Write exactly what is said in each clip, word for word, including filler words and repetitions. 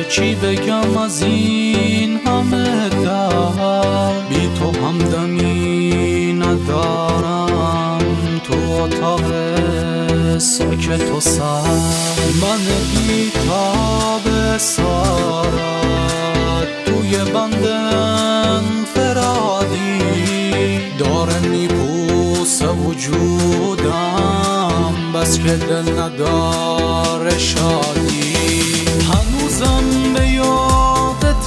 چی بگم از این همه در بی تو همدمی ندارم تو اتاق ساکت و سر من بی تاب سارت توی بندن فرادی داره میپوسه وجودم بس که دل نداره شادی هنوزم به یادت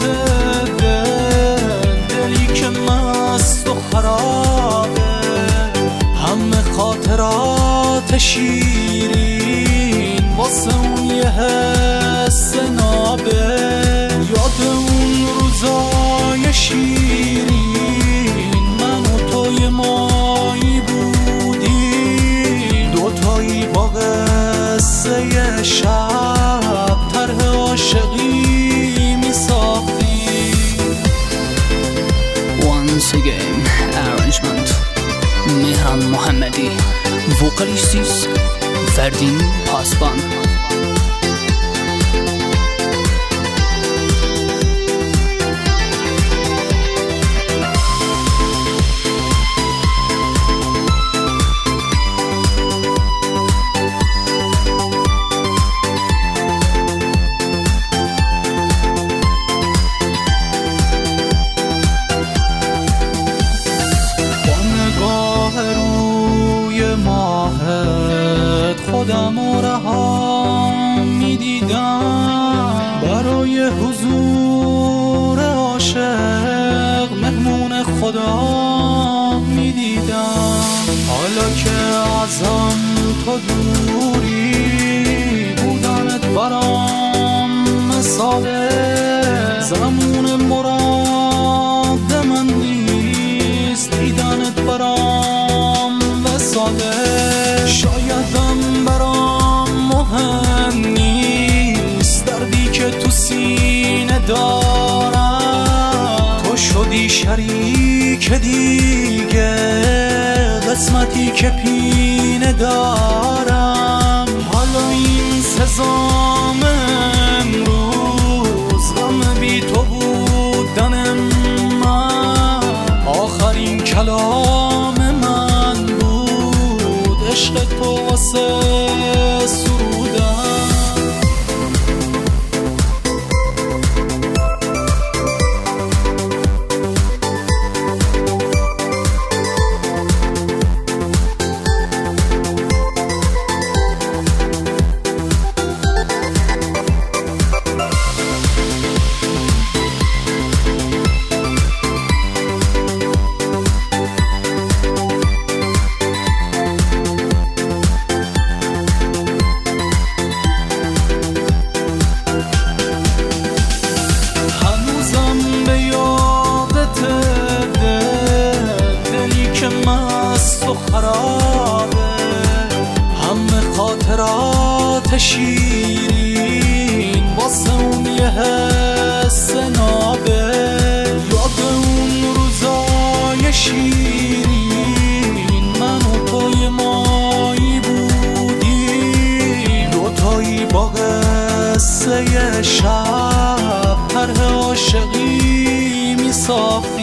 دل دلی که مست و خرابه همه خاطرات شیرین واسه اون یه حس نابه یاد اون روزای شیرین من و توی مایی بودیم دوتایی با قصه شب طرح عاشقی می ساختیم. Once again arrangement مهران محمدی وکالیستیس فردین پاسبان. خودم و رها میدیدم برای حضور عاشق مهمون خدا میدیدم حالا که ازم تو دوری بودنت برام مثاله زمان مراد من نیست دیدنت برام وساله شایدم برام مهم نیست دردی که تو سینه دارم تو شدی شریک دیگه قسمتی که پینه دارم حالا این سزام امروز غم بی تو بودن من آخرین کلام من بود عشق تو واسه سرودم. خرابه همه خاطرات شیرین واسه اون یه حس نابه یاد اون روزای شیرین من و توی مایی بودیم دوتایی با قصه شب طرح عاشقی می ساختیم.